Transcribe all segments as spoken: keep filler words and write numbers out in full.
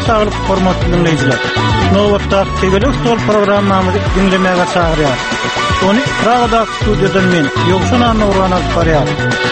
saglyk hormatly dinleyijiler. Nowatda Tegelik Stol programmamyzy dinlemäge çagyrýar. Ony Pragada studiodan men Ýokşan Nurhan alýar.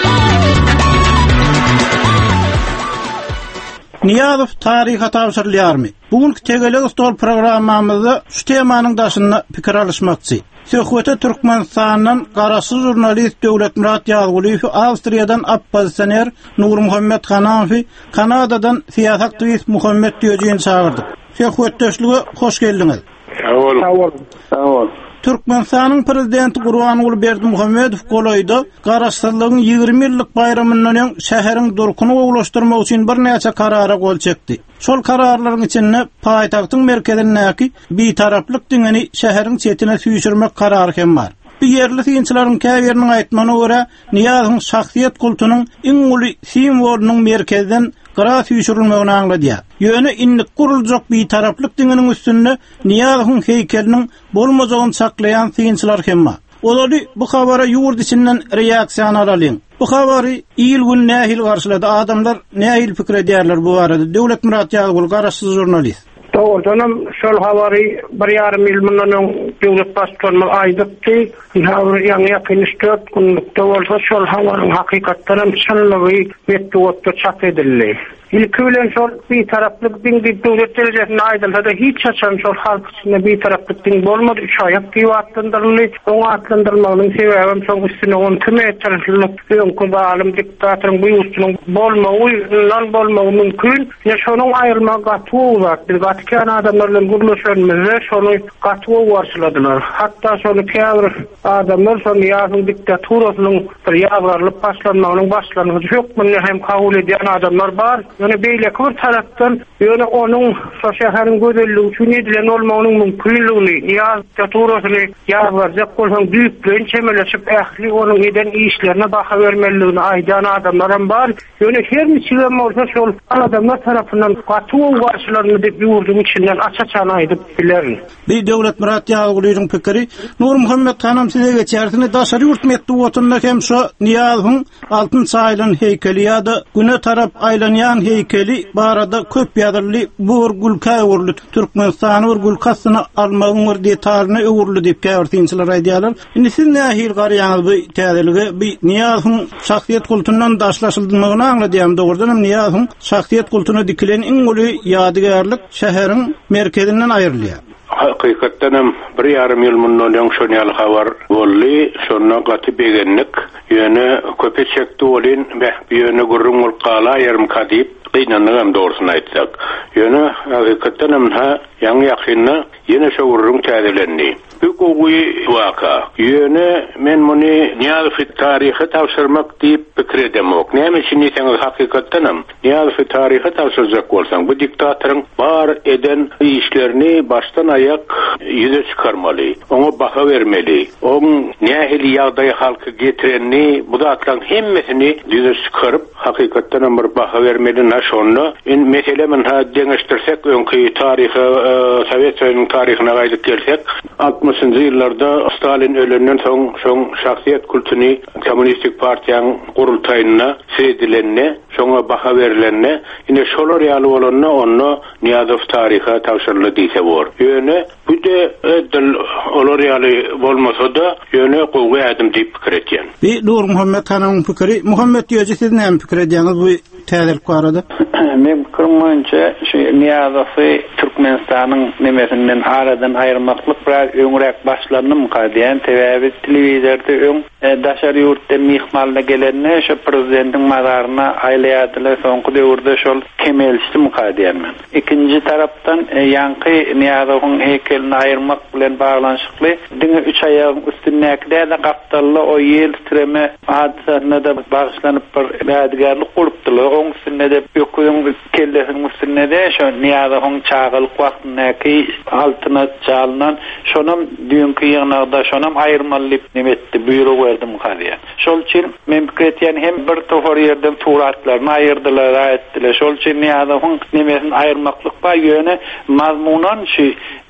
Niýazow taryha tawsyrlýarmy? Bugünkü Tegelik Stol programmamyzda şu temanyň daşyna pikir alışmakçy. Söhbete Türkmenistan'dan garasız jurnalist Döwletmurat Ýazguliýew, Awstriýadan oppozisioner Nur Muhammed Hanafi, Kanadadan siýasat aktivist Muhammed Ýöjin çağırdy. Söhbetdeşlige hoş geldiňiz. Sağ olun. Sağ olun. Sağ olun. Türkmenistan'ın prezidenti Gurbanuly Berdimuhammedow golaýdy, garaşsyzlygyň ýygrimi ýyllyk bayramyndan öň şäheriň durkuny gowlaşdyrmak üçin bir näçe karara gol çekdi. Şol kararlaryň içinde paýtagtyň merkezindäki bitaraplyk diňini şäheriň çetine süýşürmek karary hem bar. Bu yerli synçylaryň käbiriniň aýtmagyna görä, Niýazowyň şahsiýet kultunyň iň uly simwolunyň merkezden gara süýşürilmegini aňladýar. Ýöne inlik guruljak bitaraplyk diňiniň üstünde Niýazowyň heýkeliniň bolmajagyny saklaýan synçylar hem bar. Olary bu habara ýurt içinden reaksiýa alalyň. Bu habary ýyl gün nähil garşylady. Adamlar nähil pikir edýärler bu barada. Döwletmurat Ýazguly garaşsyz jurnalist. Doğrudan şol havari bir yarım yıl bundan devlet başkanı aydıptı. Havari yani yakın dört günlük de olsa şol havarın hakikatten şanlığı metti otto çap edildi. İlk ölen şol bir taraflık bin bir devlet derecesine aydılsa da hiç açan şol halk içinde bir taraflık bin olmadı. Üç ayak gibi atlandırıldı. Onu atlandırmanın sebebim çok üstüne onu tümeye çalışılıp önkü bağlım diktatörün bu üstünün bolmağı, lan bolmağı mümkün. Ya şonun ayrılma gatığı var. Bir gatıkan adamlarla guruluşlarımızda şonu gatığı varsıladılar. Hatta şonu kâvr adamlar şonu Niýazowyň diktaturasının bir ýagrarlyp başlanmagynyň başlanýany çok münne hem kabul edýän adamlar bar. Yani beýle bir tarapdan ýöne onuň şo şäheriň gözelligi üçin edilen bolmagynyň mümkinligini Niýazow diktaturyny ýagrarjak bolsaň büýüklerin çemeleşip ähli onuň eden işlerine baha bermeligini aýdan adamlar hem bar. Ýöne her niçe bolsa şol adamlar tarapyndan gatyw garşylanyny diýip ýurdun içinden açaçan aýdyp bilerin. Bir Döwletmurat Ýazgulyýeň pikiri Nur Muhammed Hanam size geçersini daşary ýurt metduwatynda hem şo Niýazowyň altyn saýlan heýkeli ýa-da güne tarap aýlanýan heykeli barada köp ýadyrly bur gulka öwürli Türkmenistan ur gulkasyny almagyň bir detalyny öwürli diýip käwirtinçiler aýdýarlar. Indi siz nähil garaýaňyz bu täzelige bir Niýazowyň şahsiýet kultundan daşlaşyldygyny aňladym. Dogrudan hem Niýazowyň şahsiýet kultuny dikilen iň uly ýadygarlyk şäheriň merkezinden aýrylýar. Hakikaten bir yarım yıl bundan öň şonyal habar bolly, şonna gaty begenlik, ýöne köpe çekdi bolyn we ýöne gurrun ulqala yarım kadip gynanyň dogrusyny aýtsak. Ýöne hakikaten hem ha ýaňy ýakynna ýene şo gurrun täzelendi. Bu gowy waka. Ýöne men muny Niýazow taryhy tawşyrmak diýip pikir edemok. Näme üçin diýseniz hakikaten hem Niýazow taryhy tawşyrjak bolsaň bu diktatoryň bar eden işlerini baştan ayak ýüze çykarmaly. Oňa baha bermeli. Oň nähil ýagdaý halky getirenni bu zatlaryň hemmesini ýüze çykaryp hakikaten bir baha bermeli. Şonu in mesele men ha deňeşdirsek öňkü taryhy Sowet Soýunyň taryhyna gaýdyp gelsek altmışynjy ýyllarda Stalin ölenden soň şoň şahsiýet kultuny Kommunistik partiýanyň gurultaýyna sedilenne, şoňa baha berilenne, ine şolar ýaly bolanna onu Niýazow taryhy tawşyrly diýse bor. Ýöne bu de edil olar ýaly bolmasa da ýöne gowy adam diýip pikir etýän. Bir Nur Muhammed Hanamyň pikiri, Muhammed Ýöjin siz näme pikir edýäňiz bu täzelik barada? Men pikirmence şu Niýazowy Türkmenistanyň nemesinden aradan aýyrmaklyk bir öňrek başlandy mı diýen täwäbi telewizorda öň daşary ýurtda mihmalna gelenne şu prezidentiň mazaryna aýlaýardylar, soňky döwürde şol kemelişdi mi diýen men. Ikinji tarapdan ýanky Niýazowyň heykelini aýyrmak bilen baglanşykly diňe üç aýagyň üstündäkide de gapdally o ýel titreme hadisasyna da bagyşlanyp bir ýadygarlyk bolupdylar. Oň üstünde de ýokuyň kellesiniň üstünde de şu Niýazowyň çağylyk wagtyndaky altyna çalynan şonam düňkü ýygnagda şonam aýyrmaly nimetdi buyruk berdim diýen. Şol üçin men pikir etýän hem bir tofor ýerden suratlaryny aýyrdylar, aýtdylar. Şol üçin Niýazowyň nimesini aýyrmaklyk bar ýöne mazmunan şu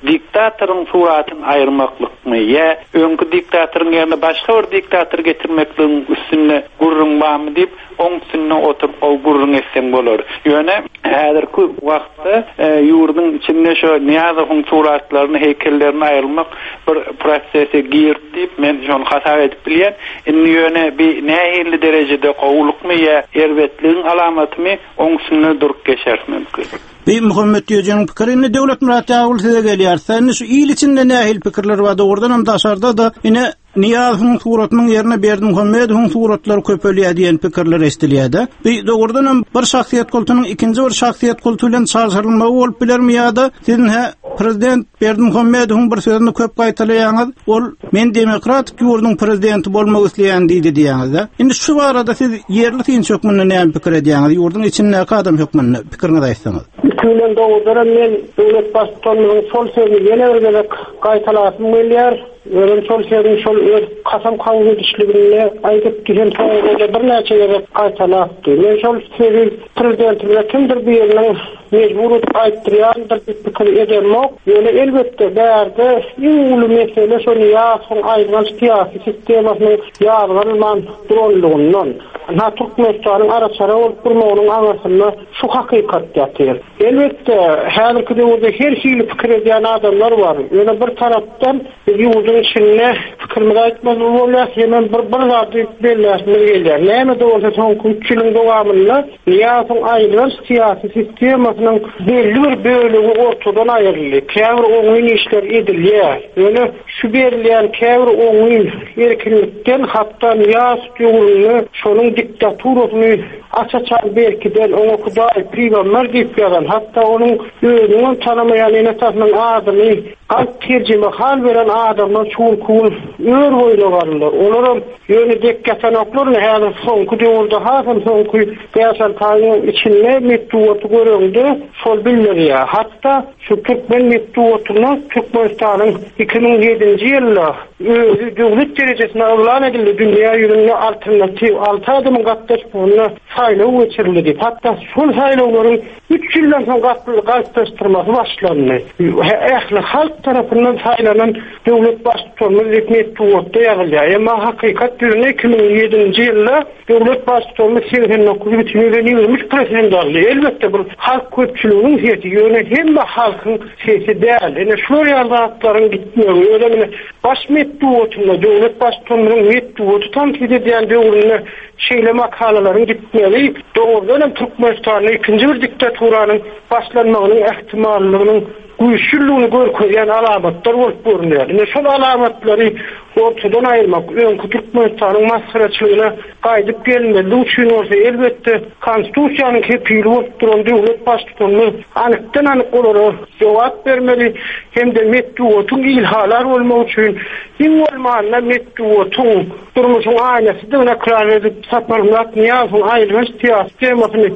diktatorun suratyn ayırmaklyk ya öňkü diktatorun ýerine başga bir diktator getirmekliň üstüne gurrunmamy diýip oň üstüne oturup o gurrun etsem bolar. Ýöne häzirki wagtda ýurdun içinde şo Niyazowyň suratlaryny, heykellerini ayırmak bir prosese girdi. Men şonu hasap edip bilýän. Indi ýöne bir nähili derejede gowlukmy ýa erwetligiň alamatymy oň üstüne durup geçer mümkin. Bir Muhammed Ýöjeniň pikirini Döwlet Murat Ýaguly size gelýär. Sen şu ýyl içinde nähil pikirler bar, ordan hem daşarda da ine Niyazowyň suratynyň ýerine Berdi Muhammedowyň suratlary köpelýär diýen pikirler estilýär. Bir dogurdan hem bir şahsiýet kultunyň ikinji bir şahsiýet kultu bilen çarşyrylmagy bolup bilermi ýa-da sizin he prezident Berdi Muhammedowyň bir sözüni köp gaýtalaýaňyz, ol men demokratik ýurduň prezidenti bolmak isleýän diýdi diýäňiz. Indi şu barada siz ýerli tiň çökmünde näme pikir edýäňiz? Ýurduň içinde adam hökmünde pikirinizi aýtsaňyz. Külen doğudan men döwlet başçylygynyň şol sözüni ýene bir gezek gaýtalasym gelýär. Ören şol sözüni şol öz kasam kabul edişligine aýdyp diýen soňra bir näçe ýere gaýtalapdy. Men şol sözü prezidentime kimdir bir ýeriniň mecbur aýtdyrýan bir pikir edemok. Ýöne elbetde bärde ýuly mesele şol ýa-soň aýdylan siýasy sistemasynyň ýargylman durulygyndan. Ha Türkmenistanyň araçara bolup durmagynyň aňasyna şu hakykat ýatyr. Elbetde häzirki döwürde her şeýle pikir edýän adamlar bar. Ýöne bir tarapdan ýurdun içinde pikirimi aýtmaz bolýar, hemen bir bir zady belläşme gelýär. Näme de bolsa soňky üç ýylyň dowamında ýa-soň aýdylan siýasy sistemasynyň belli bir bölegi ortadan aýryldy. Käbir oňyň işler edilýär. Ýöne şu berilýän käbir oňyň erkinlikden hatda ýas ýurduny şonuň diktaturasyny açaçan belkiden onu Hudaý prigamlar diýip ýaran, hatta onun özüňi tanamayan enasanyň adyny kalp terjime hal beren adamlar çuğul ör boýlagarlar. Olaram ýöne dekkatanoklarny häzir soňky döwürde hasam soňky ýaşal taýyň içinde metduwaty görüldü. Şol bilýär. Hatta şu Türkmen metduwatyny Türkmenistanyň iki bin ýedinji ýylda özü döwlet derejesine elan edildi. Dünýä ýüzünde alternativ altı adamyň gatnaşmagyna saýlaw geçirildi. Hatta şol saýlawlaryň üç ýyldan soň gatnaşdyrmasy başlandy. Ähli halk tarapyndan saýlanan döwlet başçylygyny metduwatda ýagylýar. Emma hakykat ýerine iki bin ýedinji ýylda döwlet başçylygyny seksen dokuz ýylynda ýürmüş prezident aldy. Elbetde bu halk köpçüliginiň sesi ýöne hemme halkyň sesi däl. Ene şol ýardaklaryň gitmegi ölemine baş metduwatyna döwlet başçylygynyň metduwaty tanqid edýän döwrüne şeýle makalalaryň gitmegi dogrudan hem Türkmenistanyň ikinji bir diktaturanyň başlanmagynyň ähtimallygynyň güýçlüligini görkezýän alamatlar bolup görünýär. Ine şol alamatlary ortadan aýyrmak, öňkü Türkmenistanyň masgaraçylygyna gaýdyp gelmeli üçin bolsa elbetde konstitusiýanyň kepili bolup duran döwlet başçylygyny anykdan anyk olarak jogap bermeli, hem de metduwatyň ilhalar bolmak üçin iň bolmanda metduwatyň durmuşyň aýnasydyna klar edip satmalyk Niyazowyň aýrylyş sistemasyny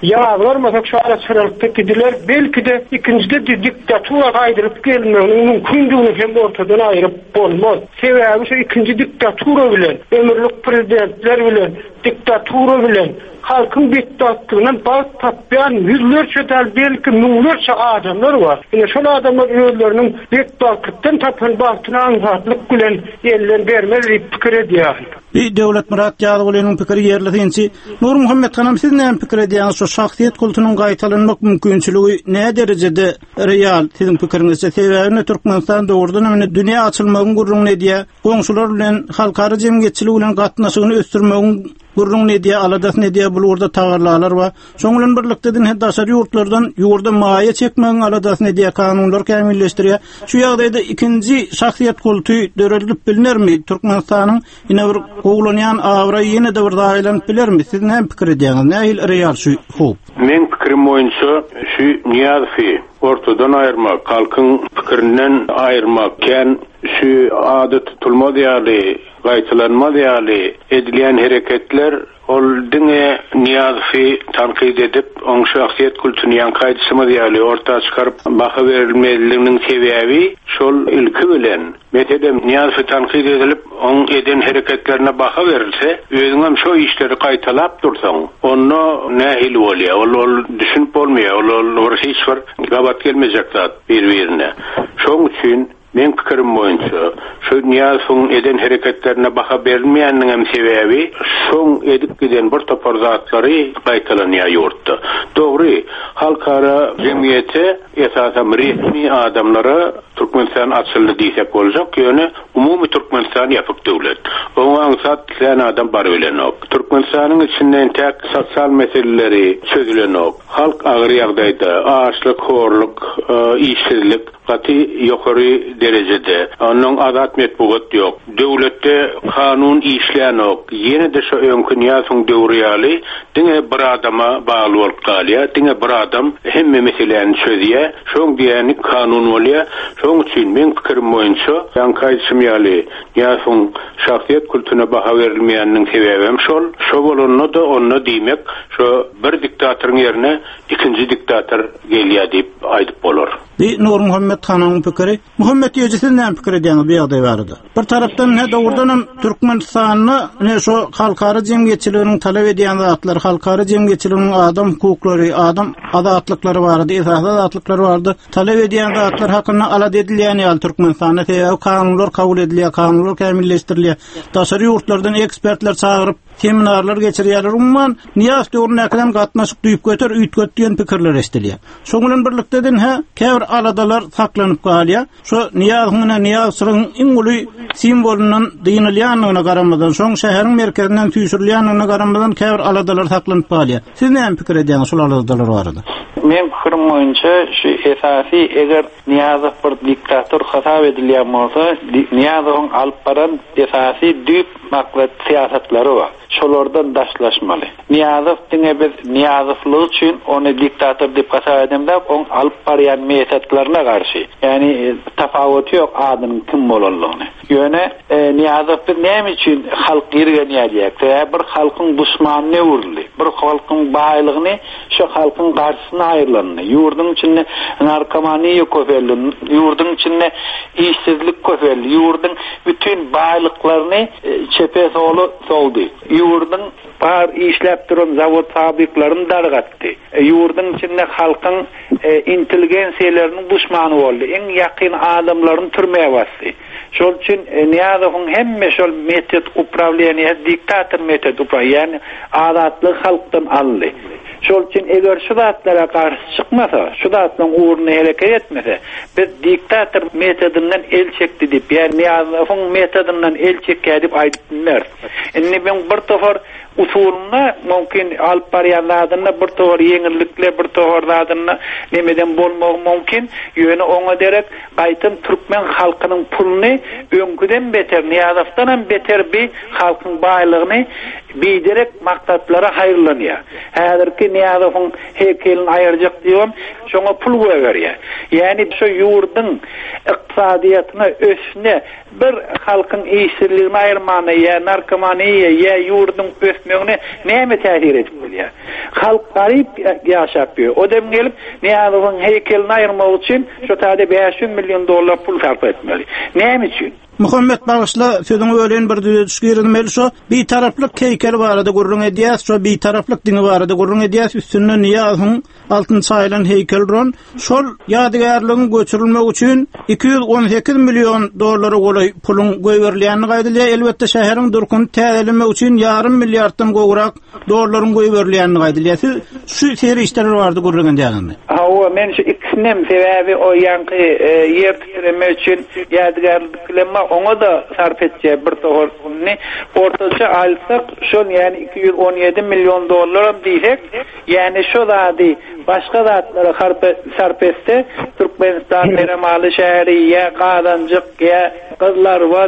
ýa-da şu araçlykda gidiler, belki de ikinjide diktatura gaýdyryp gelmegi mümkindigini hem ortadan aýryp bolmaz. Sebäbi şu ikinji diktatura bilen, ömürlük prezidentler bilen, diktatura bilen halkyň betdatlygynyň baz tapýan ýüzlerçe däl belki miňlerçe adamlar bar. Ine şol adamlar özleriniň betdatlykdan tapan bagtyny aňsatlyk bilen ýerlen bermeli diýip pikir edýär. Bir Döwlet Murat Ýagulynyň pikiri ýerli tinçi. Nur Muhammed hanam siz näme pikir edýäňiz? Şu şahsiýet kultunyň gaýtalanmak mümkinçiligi näme derejede real sizin pikirinizde? Sebäbi Türkmenistan dogrudan hem dünýä açylmagyň gurrun edýär. Goňşular bilen halkara jemgyýetçilik bilen gatnaşygyny ösdürmegiň gurrun edýär, aladas edýär, bu urda tagarlalar bar. Şoň bilen birlikde din daşary ýurtlardan ýurda maýa çekmegiň aladas edýär, kanunlar kämilleşdirýär. Şu ýagdaýda ikinji şahsiýet kulty döredilip bilinirmi? Türkmenistanyň ine bir gowlanýan awra ýene de bir daýlanyp bilermi? Siz näme pikir edýäňiz? Nähil real şu hop? Men pikirim boýunça şu Niyazowy ortadan aýyrmak, halkyň pikirinden aýyrmak, kän şu adı tutulma diyali, gaytılanma diyali edilen hareketler ol dine Niyazi tankid edip on şahsiyet kültürünü yankaydısı diyali orta çıkarıp baha verilmeliğinin sebebi şol ilki bilen metedem Niyazi tankid edilip on eden hareketlerine baha verilse özüngem şu işleri kaytalap dursan onu nehil oluyor ol, ol düşünüp olmuyor ol, ol, ol hiç var gabat gelmeyecek zat birbirine şoň üçün men pikirim boýunça şu Niýazyň eden hareketlerine baha berilmeýändiň hem sebebi şoň edip giden bir topar zatlary gaýtalanýar ýurtda. Dogry, halkara jemgyýete esasen resmi adamlara Türkmenistan açyldy diýsek boljak, ýöne umumy Türkmenistan ýapyk döwlet. Oňa zat sen adam bar bilenok. Türkmenistanyň içinden tek sosial meseleleri çözülenok. Halk agyr ýagdaýda açlyk, horluk, işsizlik gaty ýokary derecede. Onun adat metbugat yok. Döwletde kanun işleyen yok. Yine de şu öňkü Niýazyň döwri ýaly diňe bir adama bagly bolup galýar. Diňe bir adam hemme meselelerini çözýär. Şoň diýeni kanun bolýar. Şoň üçin men pikirim boýunça ýankaýsym ýaly Niýazyň şahsiýet kültürine baha berilmeýändiň sebebi hem şol. Şo bolanda da onu diýmek, şu bir diktatyryň ýerine ikinji diktator gelýär diýip aýdyp bolar. Di Nur Muhammed Hananyň pikiri, Muhammed ýejisiň näme pikir edýän bir ýagdaý bardy. Bir tarapdan ne dowrdan Türkmenistanyny ne şo halkara jemgyýetçiliginiň talap edýän zatlar, halkara jemgyýetçiliginiň adam hukuklary, adam adatlyklary bardy, esas adatlyklary bardy. Talap edýän zatlar hakyna alad edilýän ýaly Türkmenistanda täze kanunlar kabul edilýär, kanunlar kämilleşdirilýär. Daşary ýurtlardan ekspertler çağırıp seminarlar geçirýärler. Umman Niýaz döwrüne kadar gatnaşyp duýup götür, üýtgöt diýen pikirler estilýär. Şoň bilen birlikde den ha käbir aladalar saklanyp galýar. Şo Niýazyň Niýazyň iň uly simbolundan diýilýändigine garamadan, şoň şäheriň merkezinden tüýsürilýändigine garamadan käbir aladalar saklanyp galýar. Siz näme pikir edýäňiz şol aladalar barada? Men pikirim boýunça şu esasy eger Niýazy bir diktator hasap edilýän bolsa, Niýazyň alyp baran esasy düýp maksat siýasatlary bar. Şolardan daşlaşmaly. Niýazy diňe biz Niýazylyk üçin onu diktator diýip hasap edemde, on alyp barýan meýetlaryna garşy. Ýani tafawuty ýok adynyň kim bolanlygyny. Ýöne e, Niýazy bir näme üçin halk ýergen ýalyk? Bir halkyň düşmanyny urly, bir halkyň baýlygyny şu halkyň garşysyna aýrylandy. Ýurdyň içinde narkomaniýa köpeldi, ýurdyň içinde işsizlik köpeldi, ýurdyň bütün baýlyklaryny e, çepe solu soldy. Ýurdyň bar işläp duran zawod fabriklaryny dargatdy. E, ýurdyň içinde halkyň e, intelligensiýalarynyn düşmany boldy. Eň ýakyn adamlaryny türmeye bastdy. Şol üçin e, Niýazyň hemme şol metod upravleniýa diktator metod upravleniýa adatlyk halkdan aldy. Şol üçin eger şu zatlara garşy çykmasa, şu zatlaryň uğruny hereket etmese, biz diktator metodundan el çekdi diýip, ýani Niýazyň metodundan el çekdi diýip aýdypdylar. Indi ben bir tofar usuluna mümkin alyp barýanlaryna bir tofar ýeňillikle bir tofarlaryna nemeden bolmagy mümkin. Ýöne oňa derek gaýtym türkmen halkynyň puluny öňküden beter, Niýazowdan hem beter bir halkyň baýlygyny biderek maksatlara haýyrlanýar. Häzirki Niýazowyň heykelini aýyrjak diýem, şoňa pul berýär. Ýani şu ýurdyň ykdysadyýatyna ösüne bir halkyň işsizligini aýyrmany, ýa narkomaniýa, ýa ýurdyň ösmegine näme täsir edip bolýar? Halk garyp ýaşap ýör. Odem gelip Niýazowyň heykelini aýyrmak üçin şu täze beş yüz million dollar pul sarf etmeli. Näme üçin? Muhammed Bağışla sözüňi ölen bir düşgirmeli şu bir taraplyk heykel barada gurrun edýäs, şu bir taraplyk diňe barada gurrun edýäs, üstünde Niýazyň altyn saýlan heykel duran. Şol ýadygärligiň göçürilmek üçin iki yüz on sekiz million dollary golay pulun goýberlenýäni gaýdylýar. Elbetde şäheriň durkuny täzelemek üçin ýarym milliarddan gowrak dollaryň goýberlenýäni gaýdylýar. Şu seri işler bardy gurrun edýärmi? Hawa men şu ikisinem sebebi o ýanky ýer türemek üçin ýadygärlikle ona da sarf edeceği bir tohorni ortaça alsak şol yani iki yüz on yedi milyon dolar diýsek, yani şu zady başga zatlara sarf etse Türkmenistan Deremaly şäheri ýa Gadanjyk ýa Kızlarbat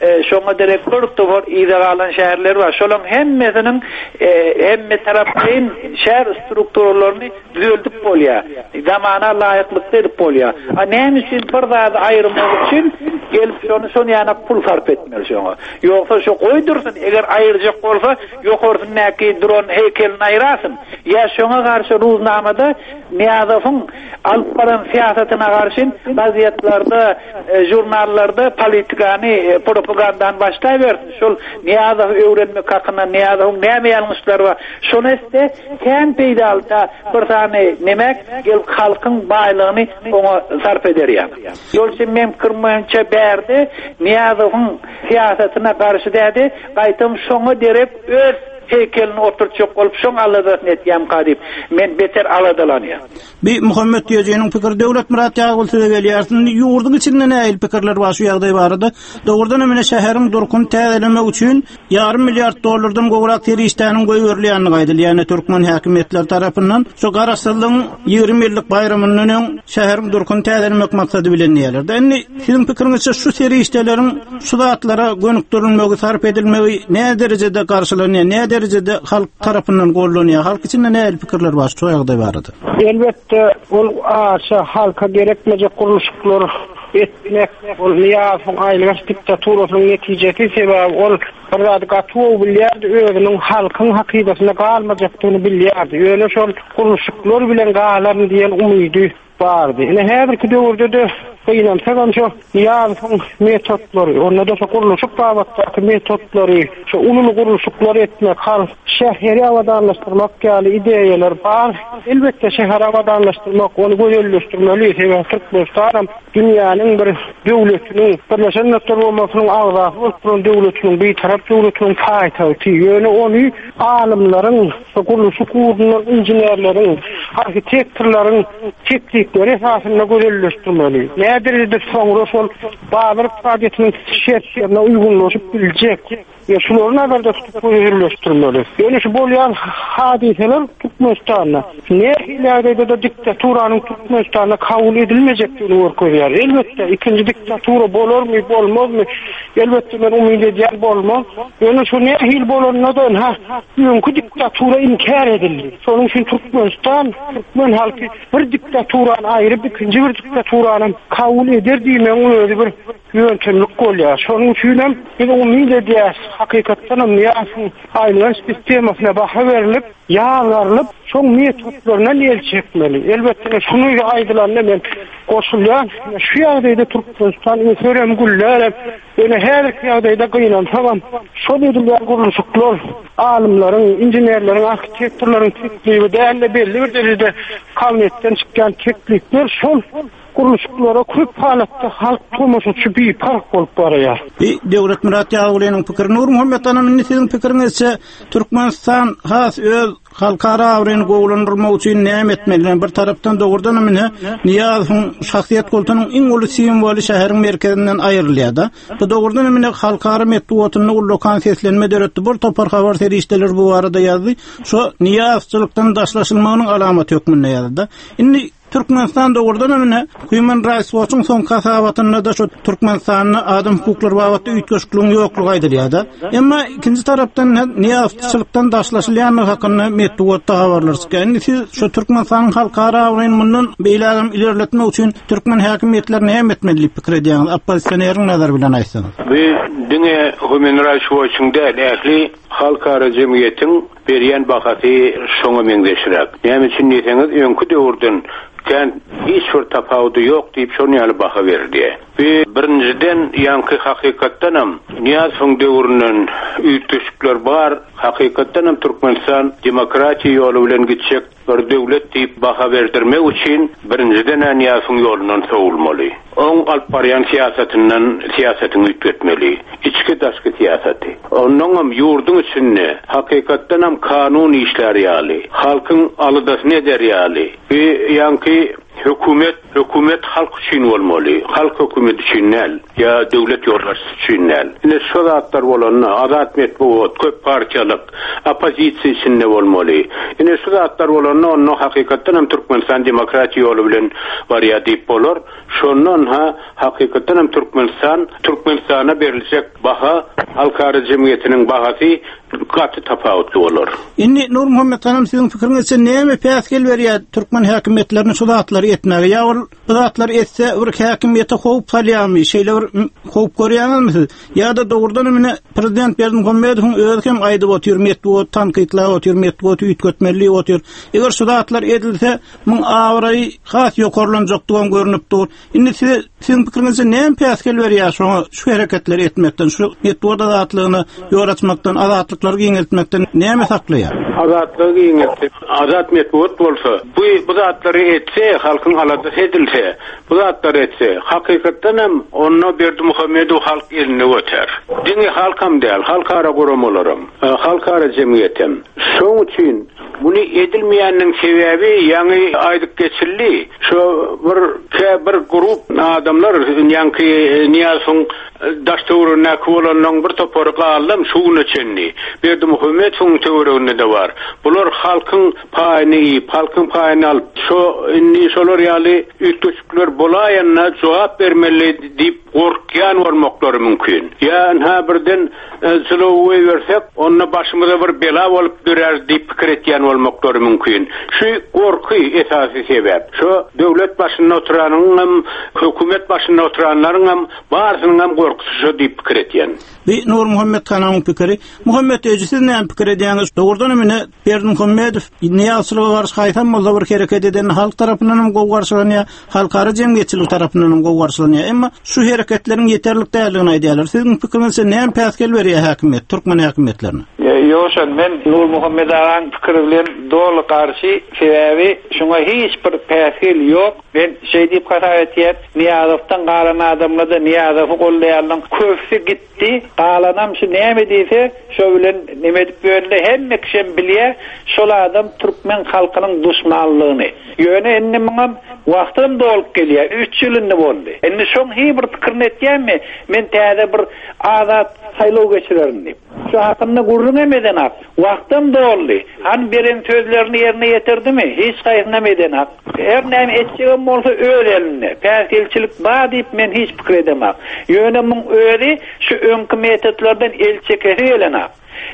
e, şoňa direktör towar idealan şäherler bar. Şolaryň hemmesiniň e, hemme tarapyn şäher strukturalaryny düzeltip bolýar. Zamana laýyklyk edip bolýar. A näme üçin bir zat aýyrmak üçin gelip şonu şonu ýana pul sarp etmeli şoňa. Ýoksa şu goýdursun, eger aýyrjak bolsa, ýokardy näki dron heykelini aýrasyn. Ýa şoňa garşy ruznamada Niýazowyň alyp baran siýasatyna garşy gazetlarda, e, jurnallarda politikany, e, propagandan başlaýberdi. Şol Niýazow öwrenmek hakyna Niýazowyň näme ýalňyşlary bar? Şonu iste kän peýdalda bir tane nemek gelip halkyň baýlygyny oňa sarp eder ýa-ni. Ýol üçin men kirmençe berdi, Niýazowyň siýasatyna garşy dädi, gaýtym şoňa derep öz heykelini oturtjak bolup şoň aladat netýän gadyp men beter aladylanýar. Bir Muhammed Ýeýeňiň pikir döwlet Murat Ýagulsyna gelýärsin. Ýurduň içinde näil pikirler bar şu ýagdaý barada. Dogurdan emine şäheriň durkuny täzelemek üçin ýarym milliard dollardan gowrak teriştäniň goýberlýäni gaýdylýany Türkmen häkimetleri tarapyndan. Şu garaşsylygyň ýygrimi ýyllyk baýramynyň şäheriň durkuny täzelemek maksady bilen ýerlerde. Indi sizin pikiriňizçe şu terişdeleriň sudatlara gönükdirilmegi, sarp edilmegi näme derejede garşylanýar, näme derejede halk tarapyndan gollanýar? Halk içinde näil pikirler bar şu ýagdaý barada? Elbette ol aşa halka gerekmejek guruluşlar etmek, ol Niýazowyň aýlyk diktaturasynyň netijesi sebäbi ol bir zat gatwy bilýärdi, özüniň halkyň hakykatyna galmajakdygyny bilýärdi. Öyle şol guruluşlar bilen galan diýen umydy bardy. Ine her bir döwürde de Beýnem segan şu Niýazowyň metodlary, onda da guruluşyk babatdaky metodlary, şu ululu guruluşyklary etmek, hal şäheri awadanlaşdyrmak ýaly ideýalar bar. Elbetde şäheri awadanlaşdyrmak, ony gözelleşdirmeli. Sebäbi Türkmenistan dünýäniň bir döwletiniň, Birleşen Milletler Guramasynyň agzasy bolýan döwletiniň bir tarap döwletiniň paýtagty. Ýöne ony alimlaryň, guruluşyk gurulmalar injinerleriň, arhitektorlaryň teknikleri esasında gözelleşdirmeli. Näderdi soňra şol Babyr adetiniň şertlerine uygunlaşyp biljek. Ya şuları nazarda tutup gözelleşdirmeli. Ýöne şu bolýan hadiseler Türkmenistanda ne ilärede de diktaturanyň Türkmenistanda kabul edilmejekdigini görkezýär. Elbetde ikinji diktatura bolarmy, bolmazmy? Elbetde men umyt edýär bolmaz. Ýöne şu ne hil bolandan ha, ýönkü diktatura inkar edildi. Şonuň üçin Türkmenistan, Türkmen halky bir diktaturany aýryp ikinji bir diktaturany kabul eder diýmen öňe bir ýöntemlik bolýar. Şonuň üçin hem biz umyt edýär, hakykatdan Niýazowyň aýlyk sistemasyna baha berilip, ýağlarylyp, şoň metodlaryna el çekmeli. Elbetde şunu aýdylan men goşulýan, şu ýagdaýda Türkmenistan öňem güllärem, ýöne her ýagdaýda gynan tamam. Şol edilýän guruluşyklar, alimlaryň, injinerleriň, arhitektorlaryň teklibi däli belli bir derejede kawnyetden çykkan teklikler şol guruluşyklara köp halatda halk tomoşaçy bir park bolup barýar. Bir döwlet Murat Ýagulsynyň pikirini Nur Muhammed Ananyň sizin pikiriňizçe Türkmenistan has öz halkara awreny gowlandyrmak üçin näme etmeli? Bir tarapdan dogurdan emine Niýazowyň şahsiýet kulturynyň iň uly simboly şäheriň merkezinden aýrylýar da. Bu dogurdan emine halkara metduwatyny ullukan seslenme döretdi. Bir topar habar terişdeler bu arada ýazdy. Şu Niýazowçylykdan daşlaşylmagynyň alamaty hökmünde ýazdy. Indi Türkmenistan dogurdan emine Human Rights Watch'un son kasabatynda da şu Türkmenistanyň adam hukuklary babatda üýtgeşikligiň ýoklugy aýdylýar da. Emma ikinji tarapdan Niýazowçylykdan daşlaşylýany hakyna metduwatda habarlar çykan. Siz şu Türkmenistanyň halkara awranyny beýlägem ilerletmek üçin Türkmen häkimetleri näme etmeli pikir edýäňiz? Oppositsioneriň nazary bilen aýtsaňyz. Bu diňe Human Rights Watch'un da ähli halkara jemgyýetiň berýän bahasy şoňa meňdeşirek. Näme üçin diýseniz, öňkü döwürden Sen hiç bir tapawdy ýok diýip şonu ýaly baha berdi. Ve birinciden ýanky hakykatdan hem Niýazowyň döwründen üýtgeşikler bar. Hakykatdan hem Türkmenistan demokratiýa ýoly bilen gitjek bir döwlet diýip baha berdirmek üçin birinciden Niýazowyň ýolundan sowulmaly. Oň alyp barýan siýasatynyň siýasatyny üýtgetmeli. İçki daşky siýasaty. Onuň hem ýurduň içinde hakykatdan hem kanun işleri ýaly, halkyň alydasyny eder ýaly. Ve ýanky hükümet hükümet halk için olmalı. Halk hükümet için değil. Ya devlet yoldaşı için değil. Yine şu zatlar olanına adat metbuat, köp parçalık, opozisiya içinde olmalı. Yine şu zatlar olanına onun hakikaten hem Türkmenistan demokrasi yolu bilen var ya deyip olur. Şundan ha hakikaten hem Türkmenistan Türkmenistan'a verilecek baha halkara cemiyetinin bahası katı tafavutlu olur. Inni Nur Muhammed Hanım sizin fikrinizce näme päsgel berýär Türkmen häkimetlerini şu zatları etmäge? Ya ol zatları etse bir häkimete howp salýarmy? Şeýle bir howp görýärmi? Ya da dogrudan emine prezident Berdimuhammedowyň özü hem aýdyp otyr, metbuat tanqidler otyr, metbuat üýtgetmelli otyr. Eger şu zatlar edilse, muň awry has ýokarlanjakdygan görünip dur. Inni siz sizin fikrinizce näme päsgel berýär şu şu hereketleri etmekden, şu metbuat azatlygyny ýoratmakdan, azatlyklary giňeltmekden näme saklaýar? Azatlygy giňeltip, azat metbuat bolsa, bu bu zatlary etse, halkyň alady edilse, bu zatlary etse, hakykatdan hem onu Berdimuhammedow halk eline öter. Diňe halkam däl, halkara goramalaram, halkara jemgiýetem. Şoň üçin bunu edilmeýänniň sebäbi ýa-ni aýdyp geçildi. Şu bir bir grup adamlar ýa-ni Niýazyň daştawryna kolanyň bir topary galyp şuny çenni. Berdimuhammedowyň töwereginde de bar. Bular halkyň paýyny, halkyň paýyny alyp, şu inni şolar ýaly üýtgeçlikler bolaýanna jogap bermeli diýip gorkýan bolmaklary mümkin. Ýa-ni ha birden zılowy bersek, onda başymyza bir bela bolup durar diýip pikir etýän bolmaklary mümkin. Şu gorky esasy sebäp. Şu döwlet başynda oturanyň hem hökümet başynda oturanlaryň hem barsynyň hem gorkusy diýip pikir etýän. Bir Nur Muhammed Hanamyň pikiri. Muhammed öýüsi siz näme pikir edýäňiz? Dogrudan emine Berdimuhammedow Niýazylyga garşy haýsam bolsa bir hereket eden halk tarapyndan hem gowgarşylanýar, halkara jemgyýetçilik tarapyndan hem gowgarşylanýar. Emma şu hereketleriň ýeterlik däligini aýdýarlar. Siziň pikirinizde näme päsgel berýär häkimet, Türkmen häkimetlerine? Ýoşan men Nur Muhammed Hanamyň pikiri bilen dogry garşy, sebäbi şoňa hiç bir päsgel ýok. Ben şey diýip gaýtar etýär, Niýazowdan galan adamlarda Niýazowy gollaýarlar köpsi gitdi. Galanam şu näme diýse, şo bilen nime diýip berdi, hemme kişi bilýär, şol adam Türkmen halkynyň duşmanlygyny. Ýöne enne maňa wagtym dolup gelýär, üç ýylynda boldy. Enne şoň hi bir pikirini etýänmi? Men täze bir azat saýlaw geçirerim. Şu hakynda gurrun emeden ak. Wagtym doldy. Han beren sözlerini ýerine ýetirdimi? Hiç gaýrna meden ak. Her näme etjegem bolsa öýlenme. Päsgelçilik bar diýip men hiç pikir edemem. Ýöne muň öýri şu öňkü metodlardan el çekeri ýelenak.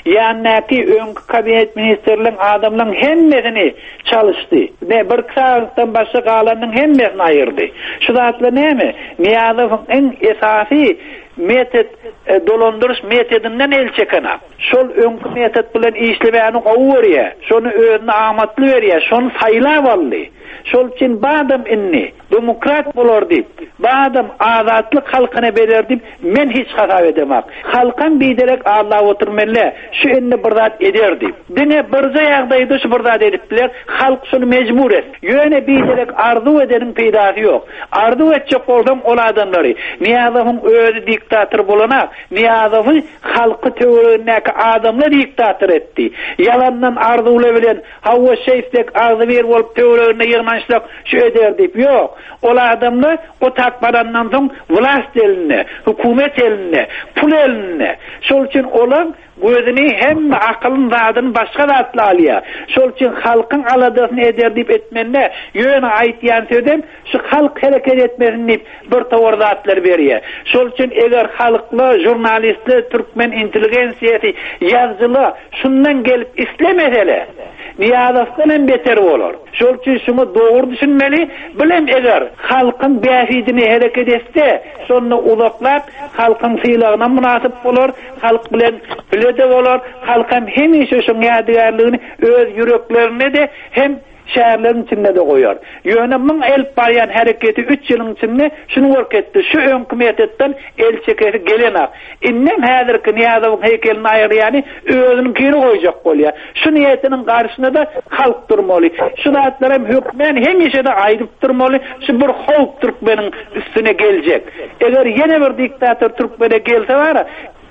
Ýani öňkü kabinet ministrleriň adamlaryň hemmesini çalışdy. Ne bir saatdan başga galanyň hemmesini aýyrdy. Şu zatlar näme? Niýazowyň en esasy metod e, dolandırış metodinden el çekena. Şol öňkü metod bilen işlemäni gowurýar. Şonu özüne amatly berýär. Şonu saýlap aldy. Şol için badam inni demokrat bolar diýip, badam azatlyk halkyna berer diýip men hiç hata edemem. Halkyn biderek Allah oturmaly, şu inni bir zat eder diýip. Dine bir ýagdaýda şu bir zat edipler, halk şunu mejbur et. Ýöne biderek arzu ederiň peýdasy ýok. Arzu etjek bolsam ol adamlary, Niýazowyň özü diktator bolana, Niýazowy halky töweregindäki adamlar diktator etdi. Yalandan arzuly bilen hawa şeýstek arzu ber bolup töweregine ýygnaşlak şu eder diýip ýok. Ol adamlar o takbarandan soň vlast eline, hökümet eline, pul eline. Şol üçin olan gözüni hem akylyň zadyny başga zatla alýar. Şol üçin halkyň aladasyny eder diýip etmende ýöne aýtýan söýdem şu halk hereket etmesin diýip bir tawar zatlar berýär. Şol üçin eger halkly, jurnalistler, türkmen intelligensiýasy, ýazgylar şundan gelip islemeseler, Niýazowdan hem beter bolar. Şol üçin şunu dogry düşünmeli, bilem eger halkyň bähidini hereket etse, şonu uzaklap halkyň syýlagyna munasyp bolar, halk bilen bilede bolar, halk hem hemişe şu ýadygarlygyny öz ýüreklerine de hem şäherleriň içinde de goýar. Ýöne muň elp barýan hereketi üç ýylyň içinde şunu görketdi. Şu öňkü metoddan el çekeri gelenak. Innem häzirki Niýazowyň heykelini aýyrýany özüniň kiri goýjak bolýar. Şu niýetiniň garşyna da halk durmaly. Şu zatlar hem hökmen hemişe de aýdyp durmaly. Şu bir howp Türkmeniň üstüne geljek. Eger ýene bir diktator Türkmene gelse bar,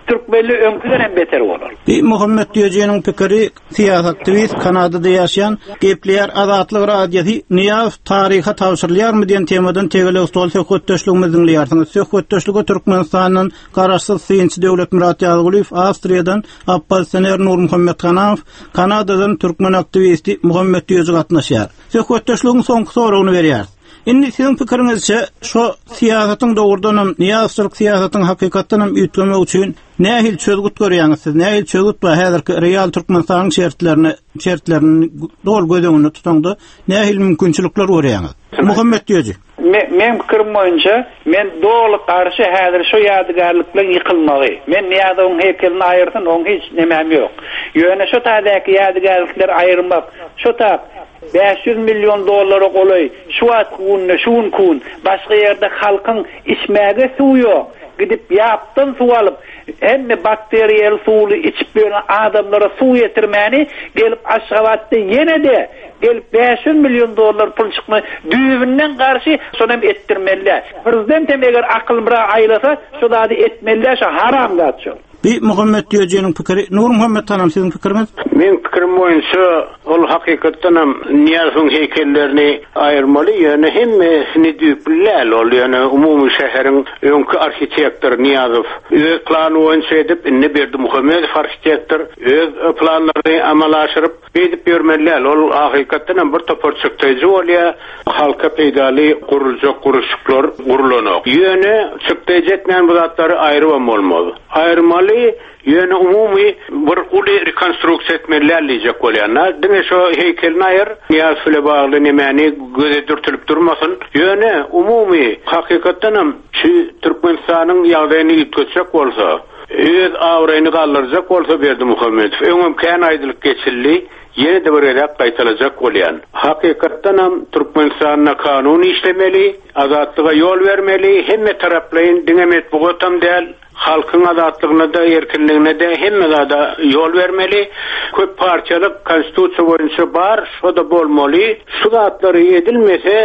Türkmeli öňküden hem beter bolar. Bir Muhammed Diýejeňiň pikiri siyasi aktivist Kanadada ýaşaýan Gepler Azatlyk radiosi Niyaz taryha tawsyrlýarmy diýen temadan tegele stol söhbetdeşligimizi dinleýärsiňiz. Söhbetdeşlige Türkmenistanyň garaşsyz synçy döwlet Murat Ýazygulyw, Awstriýadan Abbas Sener Nur Muhammed Kanaw, Kanadadan türkmen aktivisti Muhammed Diýeje gatnaşýar. Söhbetdeşligiň soňky soragyny berýär. Indi sizin pikirinizçe şu siyasatyň dogurdanam, niýazçylyk siyasatyň hakykatdanam üýtgemek üçin nähil çözgüt görýäňiz siz? Nähil çözgüt we häzirki real Türkmenistanyň şertlerini, şertlerini dol gödüňünde tutanda nähil mümkinçilikler görýäňiz? Muhammed Diýeje. Men men pikirim boýunça men doly garşy häzir şu ýadygarlyklar ýykylmagy. Men niýazyň heýkelini aýyrtyn, oň hiç nemem ýok. Ýöne şu taýdaky ýadygarlyklar aýyrmak, şu taýda beş yüz milyon dolara golay, şu at kunna, şun kun, başga ýerde halkyň içmäge suw ýok. Gidip ýapdan suw alyp, hemme bakteriýal suwly içip bilen adamlara suw ýetirmäni, gelip Aşgabatda ýene de gelip beş yüz milyon dolar pul çykmy düýbünden garşy şonam ettirmeliler. Prezident hem eger akylmyra aýlasa, şu zady etmeliler, şu haram zat şu. Bir Muhammed Diýejeňiň pikiri, Nur Muhammed Tanam siziň pikiriňiz? Men pikirim boýunça ol hakykatdan hem niýazyň heýkellerini aýyrmaly, ýöne hemmesini düýpläl ol, ýöne umumy şäheriň öňkü arhitektor Niýazow öz plany boýunça edip, inne berdi Muhammedow arhitektor öz planlaryny amala aşyryp edip bermeliler. Ol hakykatdan hem bir toporçykdaýjy bolýa, halka peýdaly guruljak guruşyklar gurulanok. Ýöne çykdaýjatman bu zatlary aýryp bolmaly. Aýyrmaly ýöne umumy bir uly rekonstruksiýa etmeliler diýjek bolýarlar. Diňe şu heýkelini aýyr, Niýaz bilen bagly nemeni göze dürtülip durmasyn. Ýöne umumy hakykatdan hem şu Türkmenistanyň ýagdaýyny ýetgeçek bolsa, öz awraýyny galdyrjak bolsa berdi Muhammedow. Öňüm kän aýdylyk geçildi. Yine de bir edep qaytalajak bolýan. Hakykatdan hem Türkmenistanyň kanuny işlemeli, azatlyga ýol bermeli, hemme taraplaryň diňemet bogatam däl, halkyň azatlygyna da, erkinligine de hemme da ýol bermeli. Köp parçalyk konstitusiýa boýunça bar, şo da bolmaly. Şu zatlary edilmese,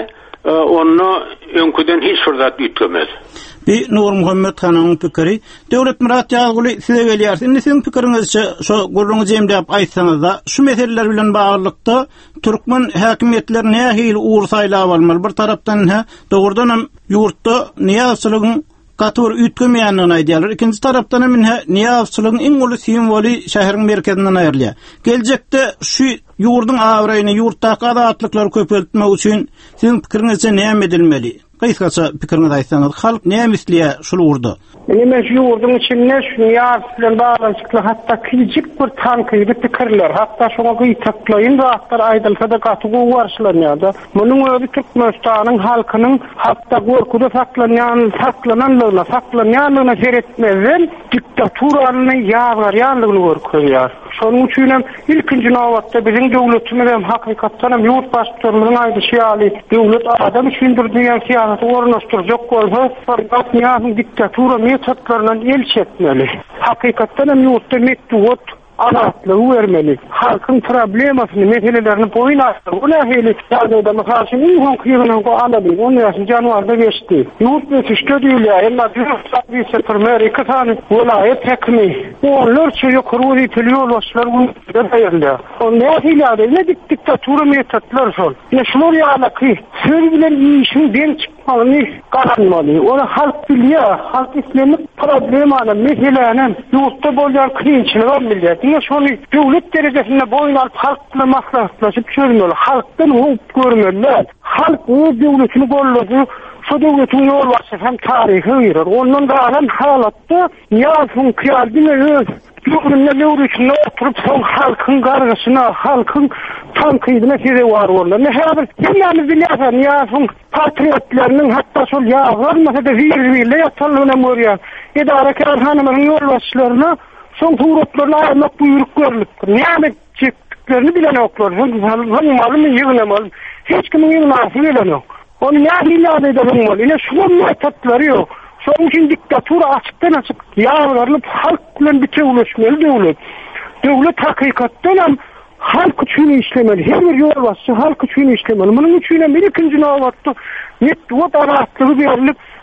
onu öňküden hiç fursat ýetmez. Bir Nur Muhammed Kanawyň pikiri, Döwlet Murat Ýazyguly size gelýär. Indi siziň pikiriňizçe şu gurruňy jemläp aýtsaňyz-da, şu meseleler bilen baglykda türkmen häkimetleri nähili uğur saýlap almaly. Bir tarapdan ha dogurdan hem ýurtda niýazçylygyň gatyr üýtgemeýändigini aýdýarlar. Ikinji tarapdan hem niýazçylygyň iň uly simwoli şäheriň merkezinden aýrylýar. Geljekde şu ýurdun awraýyny, ýurtdaky adatlyklary köpeltmek üçin siziň pikiriňizçe näme edilmeli? Kaysaça pikirinizi aýtsaňyz, halk näme misliýär şol urda? Nime şu ýurdun içinde şu niýaz bilen baglanşykly hatda kiçik bir tankydy pikirler, hatda şoňa gyýtaklaýyn zatlar aýdylsa da gatygy warşlanýardy. Munyň öňü Türkmenistanyň halkynyň hatda gorkuda saklanýan, saklananlygyna, saklanýanlygyna seretmezden diktaturalyny ýagarýanlygyny görkezýär. Şonuň üçin hem ilkinji nowatda biziň döwletimiz hem hakykatdan hem ýurt başçylarynyň aýdyşýaly döwlet adam üçindir diýen siýasaty ornaşdyrjak bolsa, fakat niýazyň diktatura metodlaryny el çekmeli. Hakykatdan hem ýurtda metod azatlygy bermeli. Halkyň problemasyny, meselelerini boýun açyp, bu nähili ýagdaýda mysalyň iň kyrgyny alady, onu ýaşy janwarda geçdi. Ýurt beşikde diýilýär, ella düýük sefermer iki tane welaýet hekimi. Onlar çöýe kurwy ýol başlar bu daýarlar. O nähili ýagdaýda diktatura metodlar şol. Ne şol ýaly, söz bilen işin den çıkmaly, garanmaly. Onu halk bilýär, halk islenip problemany, meselelerini ýurtda bolýan kynçylygy bilýär. Şonu döwlet derejesinde boyun alıp halkla maslahatlaşıp çözmeli. Halktan hukuk görmeliler. Halk o döwletini golladı. Şu döwletin ýol başy hem taryhy ýerer. Ondan da hem halatda ýazyň kıyardine öz ýurtuna ýuruşuna oturup soň halkyň gargysyna, halkyň tankydyna sire war bollar. Ne häzir hemmemiz bilýär, ýazyň patriotlarynyň hatda şol ýazlar mesele wir-wirle ýatanlygyna görýär. Edarekar hanymlaryň ýol başlaryna son tuğrutlarına ayırmak buyruk görülüptür. Nihamet çektiklerini bilen oklar. Hanım malım yığına malım. Hiç kimin yığınası bilen yok. Onu ne ilade edelim mal. Yine şu metotları yok. Son için diktatura açıktan açık yağlarılıp halkla bir ulaşmalı devlet. Devlet hakikatten hem halk üçünü işlemeli. Her bir yol başçı halk üçünü işlemeli. Bunun üçüne bir ikinci navattı. Nettuvat arahtlığı verilip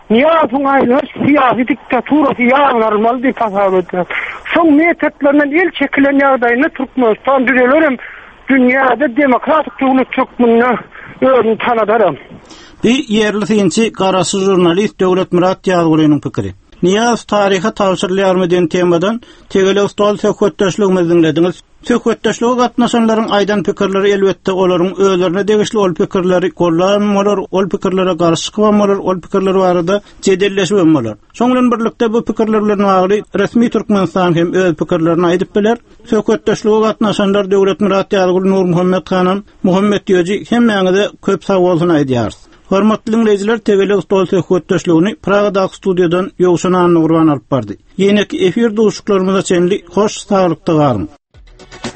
Niyazın aylar siyasi diktaturası yağlarmalı diye tasavvur ediyor. Son metotlarından el çekilen yağdayını Türkmenistan düzelerim. Dünyada demokratik devlet çökmünü öğrün tanıdarım. Bir yerli sinci qarasy jurnalist Döwlet Murat Ýazgyrynyň pikiri. Niyaz tariha tawsyrlaýarmydyň temadan tegele stol söhbetdeşligimizi dinlediňiz. Söhbetdeşlige gatnaşanlaryň aýdan pikirleri elbetde olaryň özlerine degişli ol pikirleri gollanmalar, ol pikirlere garşy çykmalar, ol pikirler barada jedelleşmemler. Şoňlan birlikde bu pikirler bilen bagly resmi Türkmenistan hem öz pikirlerini aýdyp biler. Söhbetdeşlige gatnaşanlar Döwlet Murat Ýazgyry, Nur Muhammed Hanam, Muhammed Ýöji hemmäňe köp sag bolsun aýdýar. Hormatly dinleyijiler, tegele stol söhbetdeşligini Pragadaky studiýadan Ýowşan Anny Gurban alyp bardy. Ýene-ki efir duşuklarymyza çenli hoş, saglykda garyn.